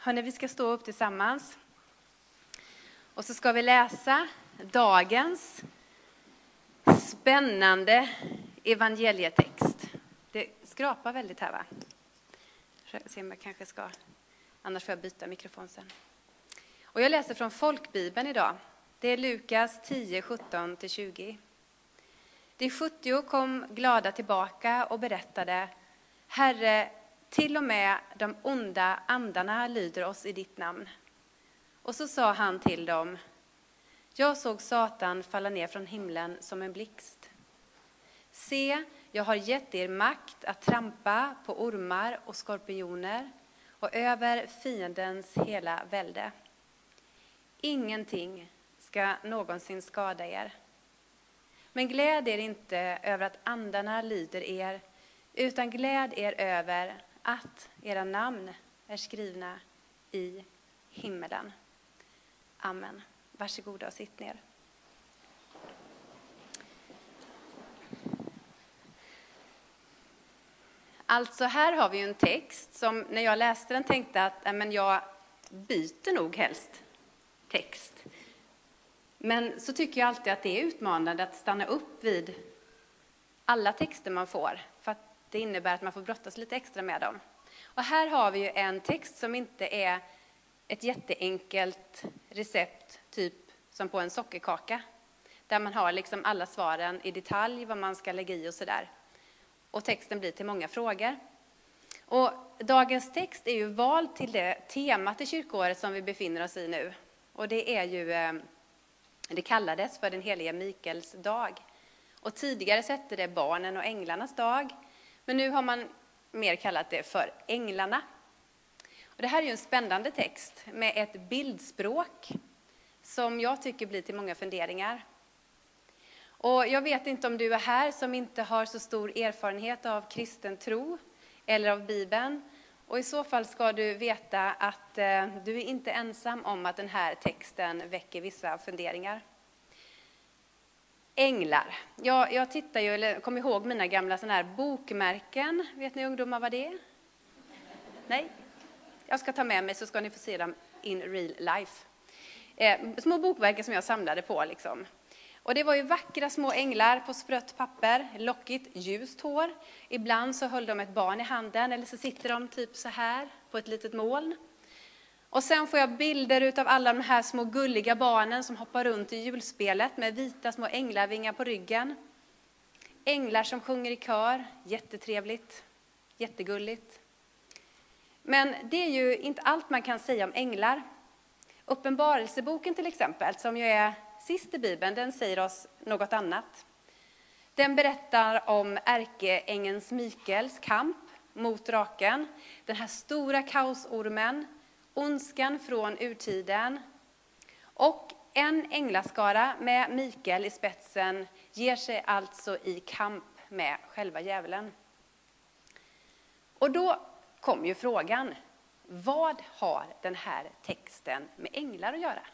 Hörrni, vi ska stå upp tillsammans. Och så ska vi läsa dagens spännande evangelietext. Det skrapar väldigt här, va? Jag ska se om jag kanske ska, annars får jag byta mikrofon sen. Och jag läser från Folkbibeln idag. Det är Lukas 10, 17-20. De 70 kom glada tillbaka och berättade: Herre, till och med de onda andarna lyder oss i ditt namn. Och så sa han till dem: Jag såg Satan falla ner från himlen som en blixt. Se, jag har gett er makt att trampa på ormar och skorpioner och över fiendens hela välde. Ingenting ska någonsin skada er. Men gläd er inte över att andarna lyder er, utan gläd er över att era namn är skrivna i himmelen. Amen. Varsågoda och sitt ner. Alltså här har vi ju en text som när jag läste den tänkte att jag byter nog helst text. Men så tycker jag alltid att det är utmanande att stanna upp vid alla texter man får. För att det innebär att man får brottas lite extra med dem. Och här har vi ju en text som inte är ett jätteenkelt recept, typ som på en sockerkaka. Där man har liksom alla svaren i detalj, vad man ska lägga i och sådär. Och texten blir till många frågor. Och dagens text är ju vald till det temat i kyrkoåret som vi befinner oss i nu. Och det är ju, det kallades för den heliga Mikaels dag. Och tidigare så hette det barnen och änglarnas dag. Men nu har man mer kallat det för änglarna. Och det här är ju en spännande text med ett bildspråk som jag tycker blir till många funderingar. Och jag vet inte om du är här som inte har så stor erfarenhet av kristen tro eller av Bibeln. Och i så fall ska du veta att du är inte ensam om att den här texten väcker vissa funderingar. Änglar. Jag tittar ju, eller kommer ihåg mina gamla såna här bokmärken. Vet ni ungdomar vad det är? Nej? Jag ska ta med mig så ska ni få se dem in real life. Små bokmärken som jag samlade på liksom. Och det var ju vackra små änglar på sprött papper, lockigt, ljust hår. Ibland så höll de ett barn i handen eller så sitter de typ så här på ett litet moln. Och sen får jag bilder utav alla de här små gulliga barnen som hoppar runt i julspelet med vita små änglavingar på ryggen. Änglar som sjunger i kör, jättetrevligt, jättegulligt. Men det är ju inte allt man kan säga om änglar. Uppenbarelseboken till exempel, som ju är sist i Bibeln, den säger oss något annat. Den berättar om ärkeängelns Mikaels kamp mot draken, den här stora kaosormen, ondskan från urtiden. Och en änglaskara med Mikael i spetsen ger sig alltså i kamp med själva djävulen. Och då kom ju frågan, vad har den här texten med änglar att göra?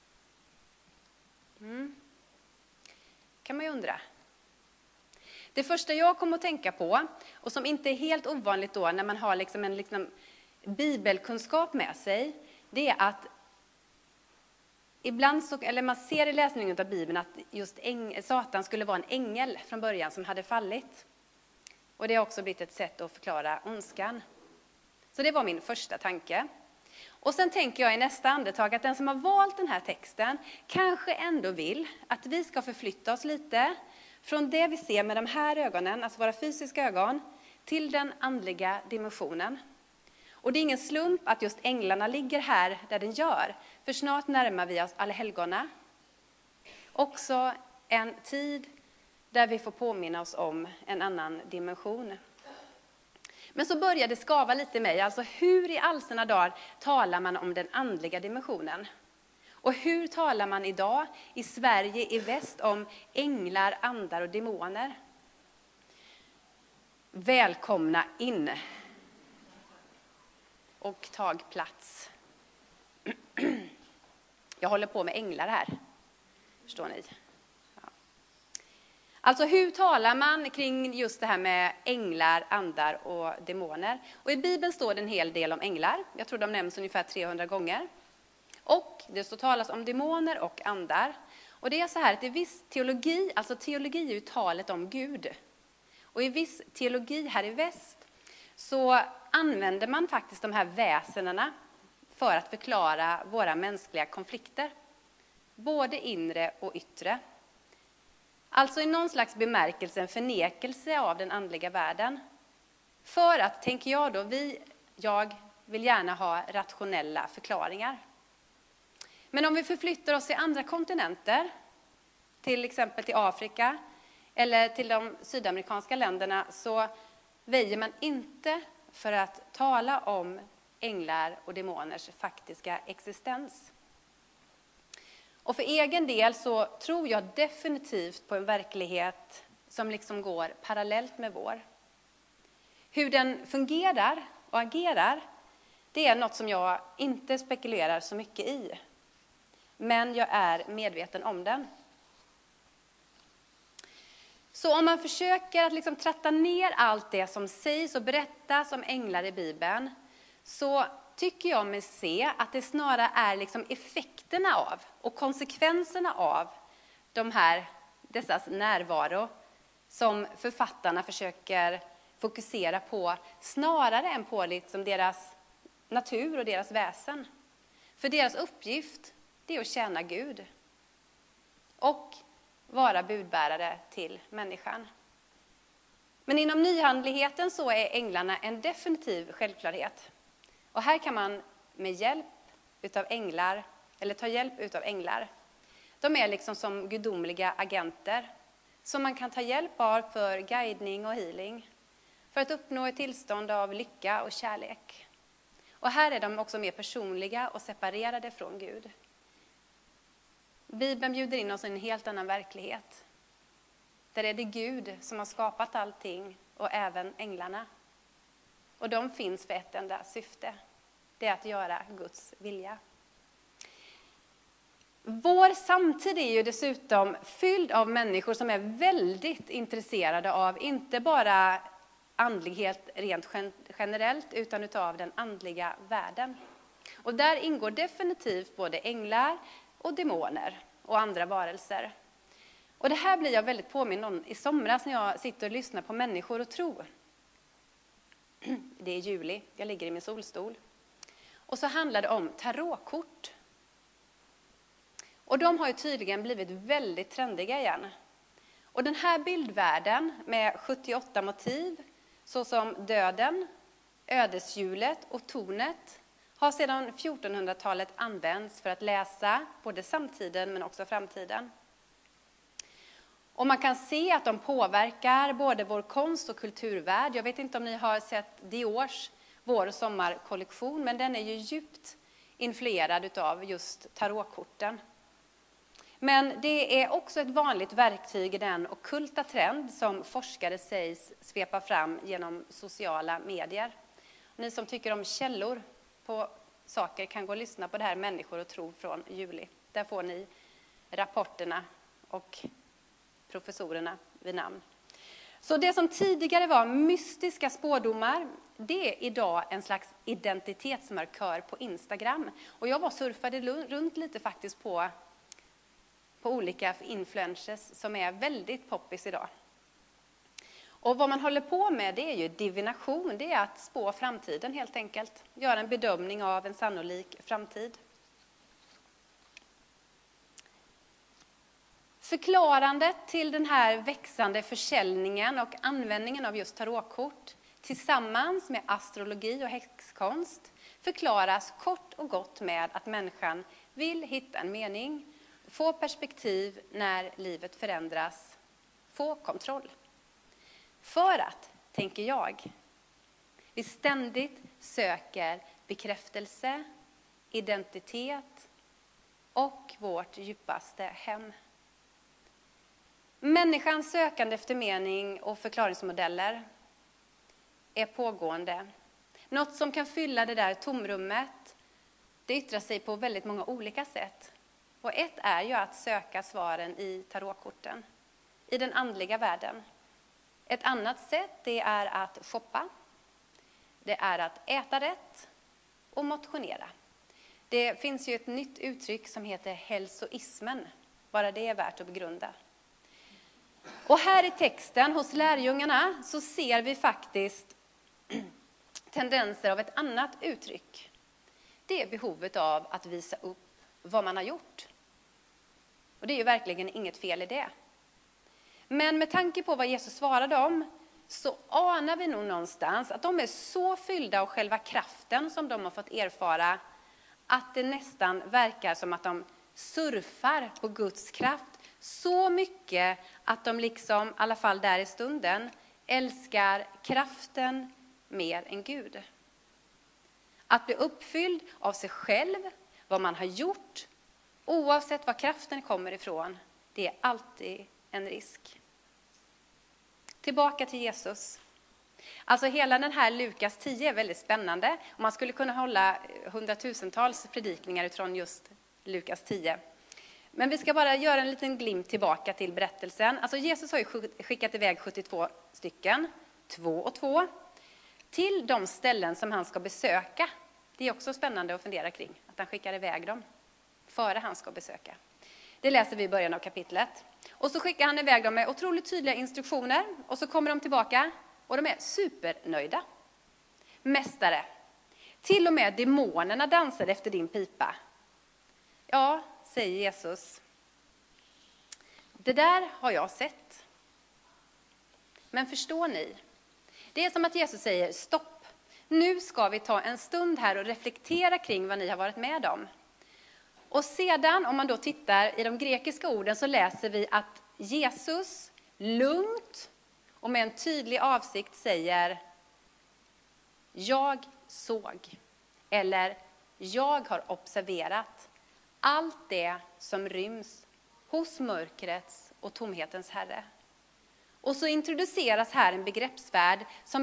Kan man ju undra. Det första jag kom att tänka på, och som inte är helt ovanligt då när man har liksom en bibelkunskap med sig, det är att ibland så, eller man ser i läsningen av Bibeln att just Satan skulle vara en ängel från början som hade fallit. Och det har också blivit ett sätt att förklara ondskan. Så det var min första tanke. Och sen tänker jag i nästa andetag att den som har valt den här texten kanske ändå vill att vi ska förflytta oss lite från det vi ser med de här ögonen, alltså våra fysiska ögon, till den andliga dimensionen. Och det är ingen slump att just änglarna ligger här där den gör, för snart närmar vi oss allhelgona. Också en tid där vi får påminna oss om en annan dimension. Men så började det skava lite i mig, alltså hur i all sina dagar talar man om den andliga dimensionen? Och hur talar man idag i Sverige i väst om änglar, andar och demoner? Välkomna in och tag plats. Jag håller på med änglar här, förstår ni? Ja. Alltså hur talar man kring just det här med änglar, andar och demoner? Och i Bibeln står det en hel del om änglar. Jag tror de nämns ungefär 300 gånger. Och det står talas om demoner och andar. Och det är så här att i viss teologi, alltså teologi är ju talet om Gud. Och i viss teologi här i väst så använder man faktiskt de här väsenerna för att förklara våra mänskliga konflikter. Både inre och yttre. Alltså i någon slags bemärkelse en förnekelse av den andliga världen. För att, tänker jag då, jag vill gärna ha rationella förklaringar. Men om vi förflyttar oss till andra kontinenter, till exempel till Afrika eller till de sydamerikanska länderna, så väjer man inte för att tala om änglar och demoners faktiska existens. Och för egen del så tror jag definitivt på en verklighet som liksom går parallellt med vår. Hur den fungerar och agerar, det är något som jag inte spekulerar så mycket i. Men jag är medveten om den. Så om man försöker att liksom tratta ner allt det som sägs och berättas om änglar i Bibeln, så tycker jag mig se att det snarare är liksom effekterna av och konsekvenserna av dessas närvaro som författarna försöker fokusera på, snarare än på liksom deras natur och deras väsen. För deras uppgift, det är att tjäna Gud och vara budbärare till människan. Men inom nyandligheten så är änglarna en definitiv självklarhet. Och här kan man med hjälp utav änglar, eller ta hjälp utav änglar. De är liksom som gudomliga agenter som man kan ta hjälp av för guidning och healing. För att uppnå ett tillstånd av lycka och kärlek. Och här är de också mer personliga och separerade från Gud. Bibeln bjuder in oss i en helt annan verklighet. Där är det Gud som har skapat allting och även änglarna. Och de finns för ett enda syfte. Det är att göra Guds vilja. Vår samtid är ju dessutom fylld av människor som är väldigt intresserade av inte bara andlighet rent generellt utan utav den andliga världen. Och där ingår definitivt både änglar och demoner och andra varelser. Och det här blir jag väldigt påminn om i somras när jag sitter och lyssnar på människor och tro. Det är juli, jag ligger i min solstol. Och så handlar det om tarotkort. Och de har ju tydligen blivit väldigt trendiga igen. Och den här bildvärlden med 78 motiv, såsom döden, ödeshjulet och tornet, har sedan 1400-talet använts för att läsa både samtiden men också framtiden. Och man kan se att de påverkar både vår konst och kulturvärld. Jag vet inte om ni har sett Diors vår- och sommarkollektion, men den är ju djupt influerad av just tarotkorten. Men det är också ett vanligt verktyg i den ockulta trend som forskare sägs svepa fram genom sociala medier. Ni som tycker om källor på saker kan gå och lyssna på det här Människor och tro från juli. Där får ni rapporterna och professorerna vid namn. Så det som tidigare var mystiska spådomar, det är idag en slags identitetsmarkör på Instagram. Och jag surfade runt lite faktiskt på olika influencers som är väldigt poppis idag. Och vad man håller på med, det är ju divination, det är att spå framtiden helt enkelt. Göra en bedömning av en sannolik framtid. Förklarandet till den här växande försäljningen och användningen av just tarotkort tillsammans med astrologi och häxkonst förklaras kort och gott med att människan vill hitta en mening, få perspektiv när livet förändras, få kontroll. För att, tänker jag, vi ständigt söker bekräftelse, identitet och vårt djupaste hem. Människans sökande efter mening och förklaringsmodeller är pågående. Något som kan fylla det där tomrummet, det yttrar sig på väldigt många olika sätt. Och ett är ju att söka svaren i tarotkorten. i den andliga världen. Ett annat sätt det är att shoppa. Det är att äta rätt och motionera. Det finns ju ett nytt uttryck som heter hälsoismen. Bara det är värt att begrunda. Och här i texten hos lärjungarna så ser vi faktiskt tendenser av ett annat uttryck. Det är behovet av att visa upp vad man har gjort. Och det är ju verkligen inget fel i det. Men med tanke på vad Jesus svarade om så anar vi nog någonstans att de är så fyllda av själva kraften som de har fått erfara att det nästan verkar som att de surfar på Guds kraft så mycket att de liksom, i alla fall där i stunden, älskar kraften mer än Gud. Att bli uppfylld av sig själv, vad man har gjort, oavsett var kraften kommer ifrån, det är alltid en risk. Tillbaka till Jesus. Alltså hela den här Lukas 10 är väldigt spännande. Och man skulle kunna hålla hundratusentals predikningar utifrån just Lukas 10. Men vi ska bara göra en liten glimt tillbaka till berättelsen. Alltså Jesus har ju skickat iväg 72 stycken, 2 och 2, till de ställen som han ska besöka. Det är också spännande att fundera kring, att han skickar iväg dem före han ska besöka. Det läser vi i början av kapitlet. Och så skickar han iväg dem med otroligt tydliga instruktioner. Och så kommer de tillbaka och de är supernöjda. Mästare, till och med demonerna dansar efter din pipa. Ja, säger Jesus. Det där har jag sett. Men förstår ni? Det är som att Jesus säger stopp. Nu ska vi ta en stund här och reflektera kring vad ni har varit med om. Och sedan, om man då tittar i de grekiska orden, så läser vi att Jesus lugnt och med en tydlig avsikt säger: jag såg, eller jag har observerat allt det som ryms hos mörkrets och tomhetens herre. Och så introduceras här en begreppsvärld som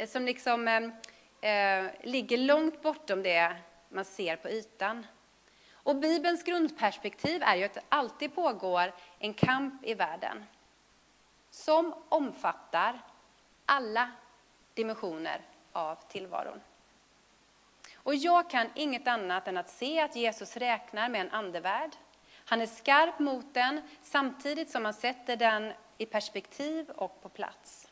ligger långt bortom det man ser på ytan. Och Bibelns grundperspektiv är ju att det alltid pågår en kamp i världen som omfattar alla dimensioner av tillvaron. Och jag kan inget annat än att se att Jesus räknar med en andevärld. Han är skarp mot den samtidigt som han sätter den i perspektiv och på plats.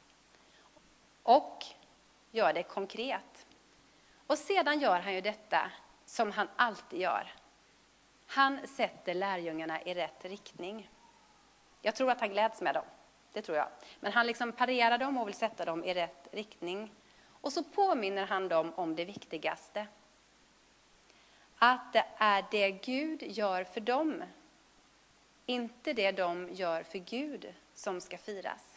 Och gör det konkret. Och sedan gör han ju detta som han alltid gör. Han sätter lärjungarna i rätt riktning. Jag tror att han gläds med dem. Det tror jag. Men han liksom parerar dem och vill sätta dem i rätt riktning. Och så påminner han dem om det viktigaste. Att det är det Gud gör för dem. Inte det de gör för Gud som ska firas.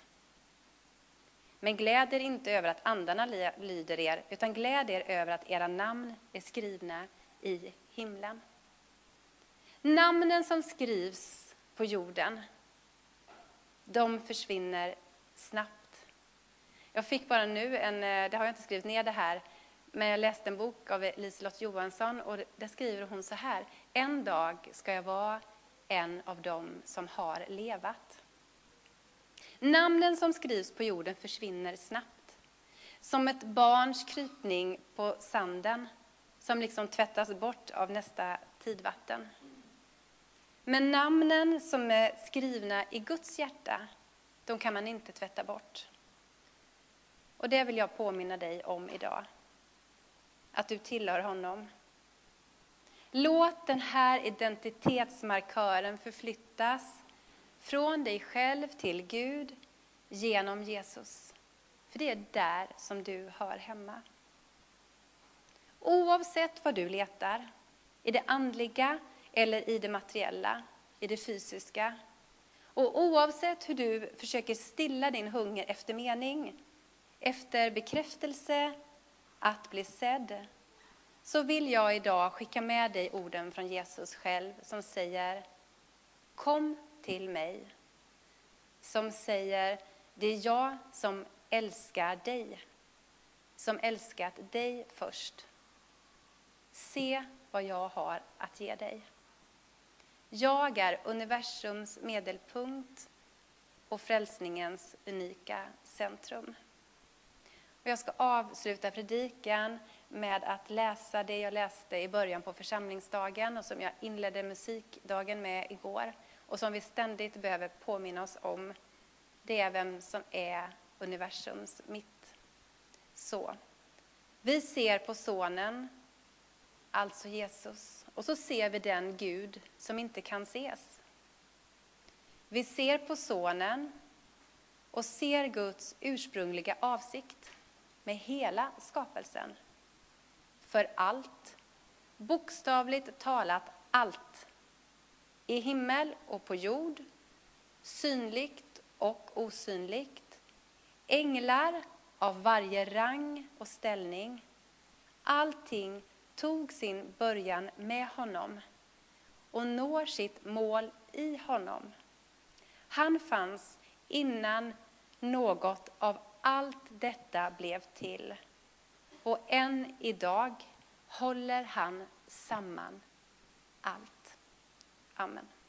Men gläd er inte över att andarna lyder er, utan gläd er över att era namn är skrivna i himlen. Namnen som skrivs på jorden, de försvinner snabbt. Jag fick bara nu, det har jag inte skrivit ner det här, men jag läste en bok av Liselott Johansson och där skriver hon så här: en dag ska jag vara en av dem som har levat. Namnen som skrivs på jorden försvinner snabbt. Som ett barns krypning på sanden som liksom tvättas bort av nästa tidvatten. Men namnen som är skrivna i Guds hjärta, de kan man inte tvätta bort. Och det vill jag påminna dig om idag. Att du tillhör honom. Låt den här identitetsmarkören förflyttas från dig själv till Gud genom Jesus. För det är där som du hör hemma. Oavsett vad du letar, i det andliga eller i det materiella, i det fysiska. Och oavsett hur du försöker stilla din hunger efter mening, efter bekräftelse, att bli sedd, så vill jag idag skicka med dig orden från Jesus själv som säger: kom till mig. Som säger: det är jag som älskar dig. Som älskat dig först. Se vad jag har att ge dig. Jag är universums medelpunkt. och frälsningens unika centrum. Och jag ska avsluta predikan med att läsa det jag läste i början på församlingsdagen och som jag inledde musikdagen med igår och som vi ständigt behöver påminna oss om. Det är vem som är universums mitt. Så, vi ser på sonen, alltså Jesus, och så ser vi den Gud som inte kan ses. Vi ser på sonen och ser Guds ursprungliga avsikt med hela skapelsen. För allt, bokstavligt talat allt, i himmel och på jord, synligt och osynligt, änglar av varje rang och ställning, allting tog sin början med honom och når sitt mål i honom. Han fanns innan något av allt detta blev till. Och än idag håller han samman allt. Amen.